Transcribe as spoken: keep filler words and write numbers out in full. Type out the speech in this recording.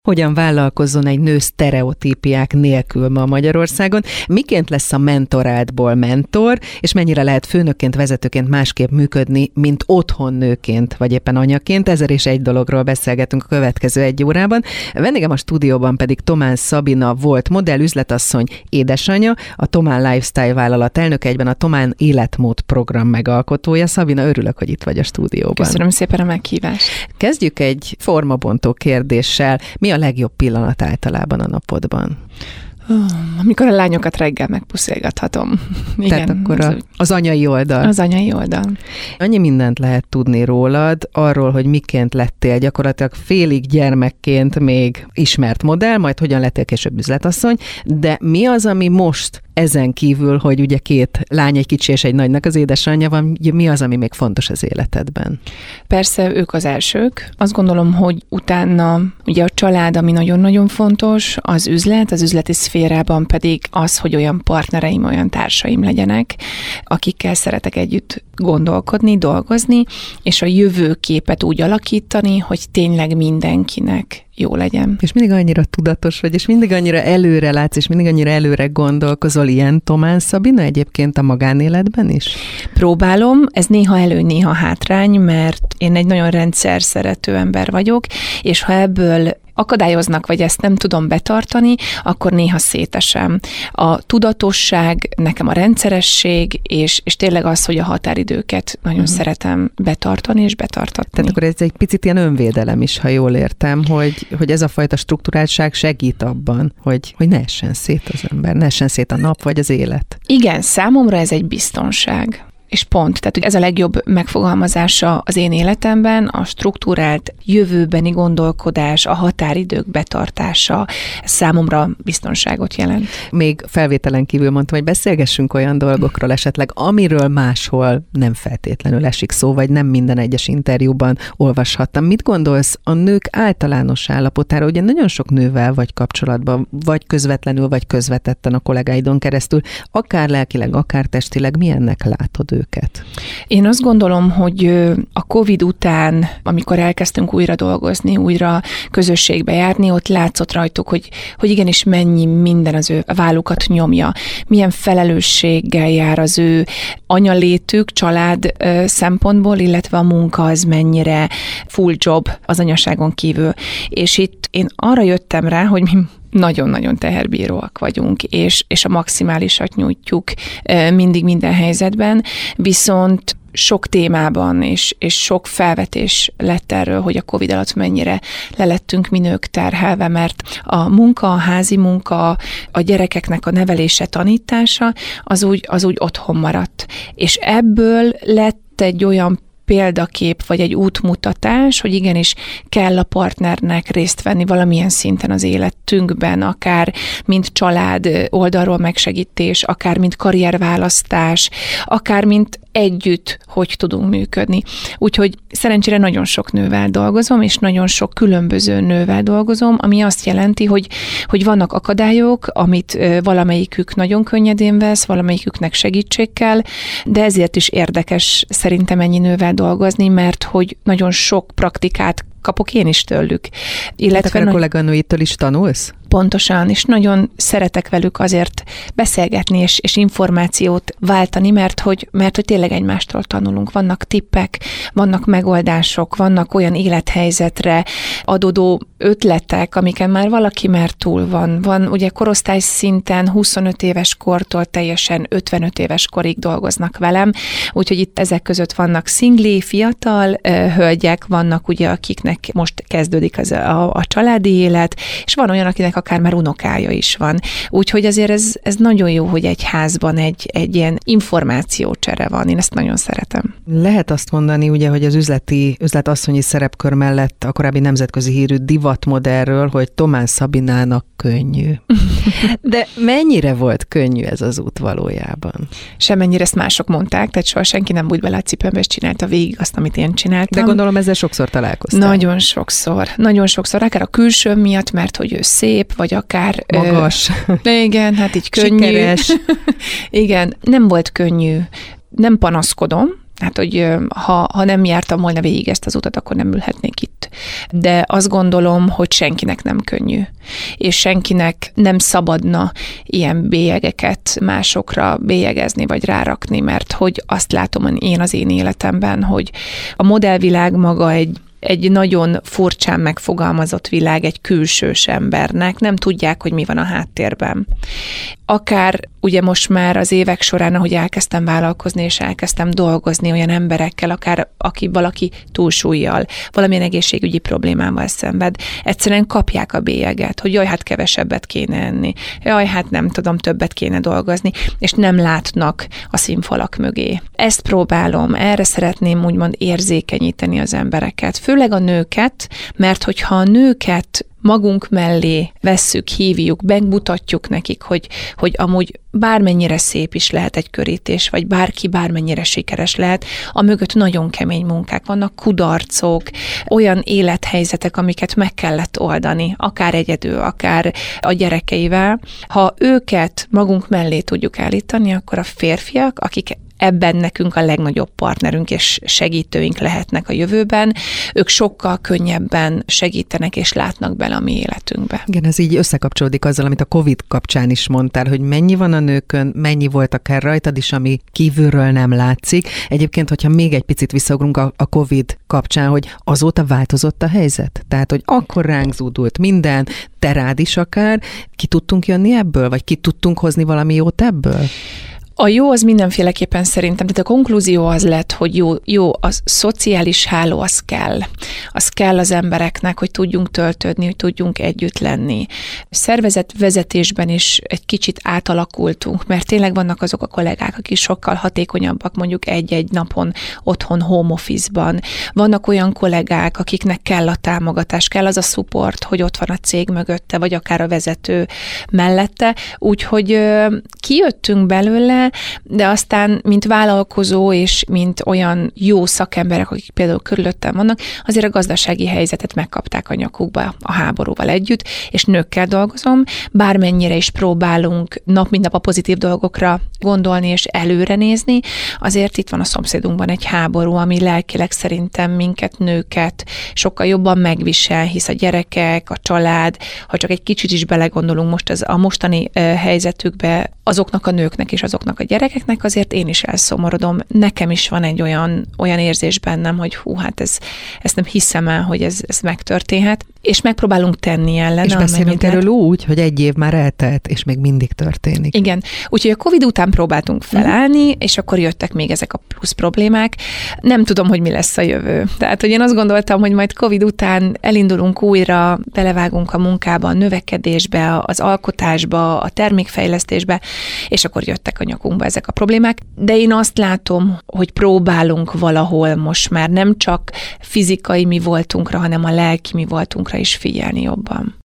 hogyan vállalkozzon egy nő sztereotípiák nélkül ma Magyarországon, miként lesz a mentoráltból mentor, és mennyire lehet főnökként, vezetőként másképp működni, mint otthon nőként, vagy éppen anyaként. Ezer és egy dologról beszélgetünk a következő egy órában. Vendégem a stúdióban pedig Thomán Szabina volt modell, üzletasszony, édesanyja, a Thomán Lifestyle vállalat elnöke, egyben a Thomán életmód program megalkotója. Szabina, örülök, hogy itt vagy a stúdióban. Köszönöm szépen a meghívást. Kezdjük egy formabontó kérdéssel. Mi a legjobb pillanat általában a napodban? Amikor a lányokat reggel megpuszilgathatom. Tehát igen, akkor a, az anyai oldal. Az anyai oldal. Annyi mindent lehet tudni rólad, arról, hogy miként lettél gyakorlatilag félig gyermekként még ismert modell, majd hogyan lettél később üzletasszony, de mi az, ami most ezen kívül, hogy ugye két lány, egy kicsi és egy nagynak az édesanyja van, mi az, ami még fontos az életedben? Persze ők az elsők. Azt gondolom, hogy utána ugye a család, ami nagyon-nagyon fontos, az üzlet, az üzleti szférában pedig az, hogy olyan partnereim, olyan társaim legyenek, akikkel szeretek együtt gondolkodni, dolgozni, és a jövőképet úgy alakítani, hogy tényleg mindenkinek jó legyen. És mindig annyira tudatos vagy, és mindig annyira előre látsz, és mindig annyira előre gondolkozol, ilyen Thomán Szabina egyébként a magánéletben is? Próbálom, ez néha elő, néha hátrány, mert én egy nagyon rendszer szerető ember vagyok, és ha ebből akadályoznak, vagy ezt nem tudom betartani, akkor néha szétesem. A tudatosság, nekem a rendszeresség, és, és tényleg az, hogy a határidőket nagyon uh-huh. szeretem betartani és betartatni. Tehát akkor ez egy picit ilyen önvédelem is, ha jól értem, hogy, hogy ez a fajta strukturáltság segít abban, hogy, hogy ne essen szét az ember, ne essen szét a nap vagy az élet. Igen, számomra ez egy biztonság. És pont, tehát hogy ez a legjobb megfogalmazása az én életemben, a struktúrált jövőbeni gondolkodás, a határidők betartása számomra biztonságot jelent. Még felvételen kívül mondtam, hogy beszélgessünk olyan dolgokról esetleg, amiről máshol nem feltétlenül esik szó, vagy nem minden egyes interjúban olvashattam. Mit gondolsz a nők általános állapotára? Ugye nagyon sok nővel vagy kapcsolatban, vagy közvetlenül, vagy közvetetten a kollégáidon keresztül, akár lelkileg, akár testileg, milyennek látod őket? Én azt gondolom, hogy a Covid után, amikor elkezdtünk újra dolgozni, újra közösségbe járni, ott látszott rajtuk, hogy, hogy igenis mennyi minden az ő vállukat nyomja, milyen felelősséggel jár az ő anyalétük, család szempontból, illetve a munka az mennyire full job az anyaságon kívül. És itt én arra jöttem rá, hogy mi nagyon-nagyon teherbíróak vagyunk, és, és a maximálisat nyújtjuk mindig minden helyzetben, viszont sok témában és, és sok felvetés lett erről, hogy a Covid alatt mennyire lelettünk mi nők terhelve, mert a munka, a házi munka, a gyerekeknek a nevelése, tanítása, az úgy, az úgy otthon maradt. És ebből lett egy olyan példakép, vagy egy útmutatás, hogy igenis kell a partnernek részt venni valamilyen szinten az életünkben, akár mint család oldalról megsegítés, akár mint karrierválasztás, akár mint együtt, hogy tudunk működni. Úgyhogy szerencsére nagyon sok nővel dolgozom, és nagyon sok különböző nővel dolgozom, ami azt jelenti, hogy, hogy vannak akadályok, amit valamelyikük nagyon könnyedén vesz, valamelyiküknek segítség kell, de ezért is érdekes szerintem ennyi nővel dolgozni, mert hogy nagyon sok praktikát kapok én is tőlük. Illetve a nagy... kolléganőitől is tanulsz? Pontosan, és nagyon szeretek velük azért beszélgetni és, és információt váltani, mert hogy, mert hogy tényleg egymástól tanulunk. Vannak tippek, vannak megoldások, vannak olyan élethelyzetre adódó ötletek, amiken már valaki már túl van. Van ugye korosztály szinten huszonöt éves kortól teljesen ötvenöt éves korig dolgoznak velem, úgyhogy itt ezek között vannak szingli, fiatal uh, hölgyek, vannak ugye, akiknek most kezdődik az a, a családi élet, és van olyan, akinek akár már unokája is van. Úgyhogy azért ez, ez nagyon jó, hogy egy házban egy, egy ilyen információcsere van. Én ezt nagyon szeretem. Lehet azt mondani, ugye, hogy az üzleti, üzletasszonyi szerepkör mellett a korábbi nemzetközi hírű divatmodellről, hogy Thomán Szabinának könnyű. De mennyire volt könnyű ez az út valójában? Semennyire, ezt mások mondták, tehát soha senki nem bújt bele a cipőmbe, és csinálta végig azt, amit én csináltam. De gondolom ezzel sokszor találkoztál. Nagyon sokszor. Nagyon sokszor. Akár a külső miatt, mert hogy ő szép, vagy akár... Magas. Ö, igen, hát így könnyű. Sikeres. Igen, nem volt könnyű. Nem panaszkodom, Hát, hogy ha, ha nem jártam volna végig ezt az utat, akkor nem ülhetnék itt. De azt gondolom, hogy senkinek nem könnyű, és senkinek nem szabadna ilyen bélyegeket másokra bélyegezni, vagy rárakni, mert hogy azt látom én az én életemben, hogy a modellvilág maga egy egy nagyon furcsán megfogalmazott világ egy külsős embernek, nem tudják, hogy mi van a háttérben. Akár ugye most már az évek során, ahogy elkezdtem vállalkozni, és elkezdtem dolgozni olyan emberekkel, akár aki valaki túlsúllyal, valamilyen egészségügyi problémával szenved, egyszerűen kapják a bélyeget, hogy jaj, hát kevesebbet kéne enni, jaj, hát nem tudom, többet kéne dolgozni, és nem látnak a színfalak mögé. Ezt próbálom, erre szeretném úgymond érzékenyíteni az embereket, főleg a nőket, mert hogyha a nőket magunk mellé vesszük, hívjuk, megmutatjuk nekik, hogy, hogy amúgy bármennyire szép is lehet egy körítés, vagy bárki bármennyire sikeres lehet, a mögött nagyon kemény munkák vannak, kudarcok, olyan élethelyzetek, amiket meg kellett oldani, akár egyedül, akár a gyerekeivel. Ha őket magunk mellé tudjuk állítani, akkor a férfiak, akik ebben nekünk a legnagyobb partnerünk és segítőink lehetnek a jövőben, ők sokkal könnyebben segítenek és látnak bele a mi életünkbe. Igen, ez így összekapcsolódik azzal, amit a Covid kapcsán is mondtál, hogy mennyi van a nőkön, mennyi volt akár rajtad is, ami kívülről nem látszik. Egyébként, hogyha még egy picit visszaugrunk a, a Covid kapcsán, hogy azóta változott a helyzet? Tehát, hogy akkor ránk zúdult minden, te rád is akár, ki tudtunk jönni ebből, vagy ki tudtunk hozni valami jót ebből? A jó az mindenféleképpen szerintem, tehát a konklúzió az lett, hogy jó, jó, a szociális háló az kell. Az kell az embereknek, hogy tudjunk töltődni, hogy tudjunk együtt lenni. Szervezetvezetésben is egy kicsit átalakultunk, mert tényleg vannak azok a kollégák, akik sokkal hatékonyabbak mondjuk egy-egy napon otthon home office-ban. Vannak olyan kollégák, akiknek kell a támogatás, kell az a support, hogy ott van a cég mögötte, vagy akár a vezető mellette. Úgyhogy kijöttünk belőle, de aztán, mint vállalkozó és mint olyan jó szakemberek, akik például körülöttem vannak, azért a gazdasági helyzetet megkapták a nyakukba a háborúval együtt, és nőkkel dolgozom, bármennyire is próbálunk nap mint nap a pozitív dolgokra gondolni és előre nézni, azért itt van a szomszédunkban egy háború, ami lelkileg szerintem minket, nőket sokkal jobban megvisel, hisz a gyerekek, a család, ha csak egy kicsit is belegondolunk most az, a mostani uh, helyzetükbe, azoknak a nőknek és azoknak a gyerekeknek, azért én is elszomorodom. Nekem is van egy olyan, olyan érzés bennem, hogy hú, hát ez, ezt nem hiszem el, hogy ez, ez megtörténhet, és megpróbálunk tenni ellene. És beszélünk erről úgy, hogy egy év már eltelt, és még mindig történik. Igen. Úgyhogy a Covid után próbáltunk felállni, mm. és akkor jöttek még ezek a plusz problémák. Nem tudom, hogy mi lesz a jövő. Tehát, hogy én azt gondoltam, hogy majd Covid után elindulunk újra, belevágunk a munkába, a növekedésbe, az alkotásba, a termékfejlesztésbe, és akkor jöttek a nyakunkba ezek a problémák. De én azt látom, hogy próbálunk valahol most már nem csak fizikai mi voltunkra, hanem a lelki mi voltunkra is figyelni jobban.